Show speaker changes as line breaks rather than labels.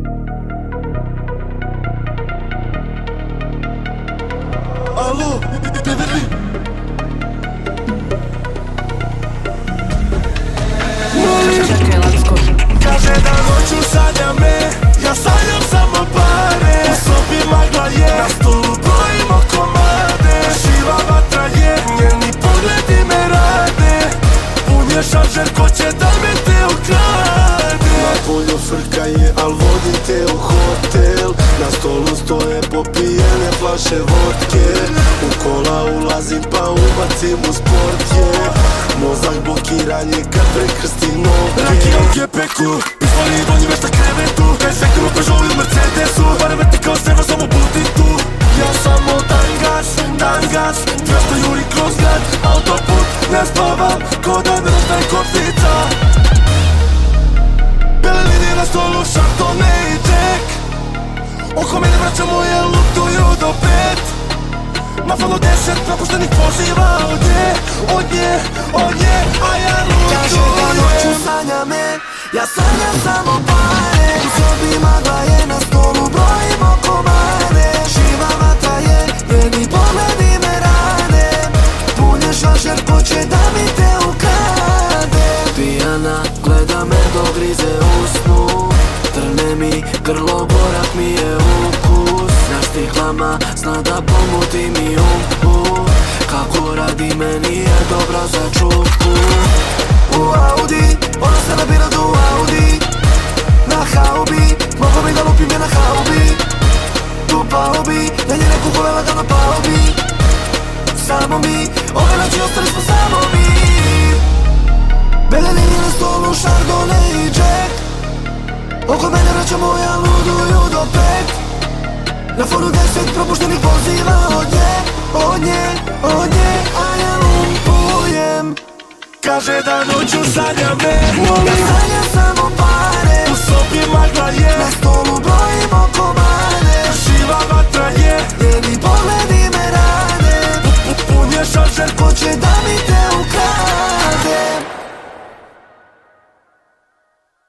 Alo, bebeğim. Kaže da noću sanja me, ja sanjam samo pare. U sobi magla je, na stolu brojimo komade. Živa vatra je, njeni pogledi me rade. Pun je šaržer, ko će da me te ukrade. Na polju frka je, al vodim te u hotel. Na stolu stoje popijene flaše vodke. U kola ulazim pa ubacim u sport, mozak blokiran je kad prekrstim noge. Rakija u gepeku, pištoli i donji mešta krevetu. Kaj sektor u Peugeotu ili Mercedesu. Pare vrti kao seba, samo budi tu. Ja samo tangač, 200 juri kroz grad. Autoput, ne spavam, ko da ne rastaje kocnica. Bele linije na stolu, Chardonnay i Jack. Oko mene vraća moje lutuju do 5. Na fonu 10 propuštenih poziva od nje, a ja lutujem. Kaže da noću sanja me, ja sanjam samo pare. U sobi magla je, na stolu brojimo komade. Živa vatra je, njeni pogledi me rade. Pun je šaržer, ko će da mi te ukrade. Pijana gleda me dok grize usnu. Trne mi grlo, gorak mi je ukus. Znaš stihlama, zna da pomuti mi kako radi, meni je dobra za čuku. U Audi, ona se nabira do Audi. Na haubi, mogo mi da lupim je na haubi. Tu pao bi, na njene kupovela da napao bi. Samo mi, ove noći ostali smo samo mi. Bele linije na stolu, Chardonnay i Jack. Oko mene vraća moja luduju do 5. Na fonu 10 propuštenih poziva od nje, a ja lumpujem. Kaže da noću sanja me, ja sanjam samo pare.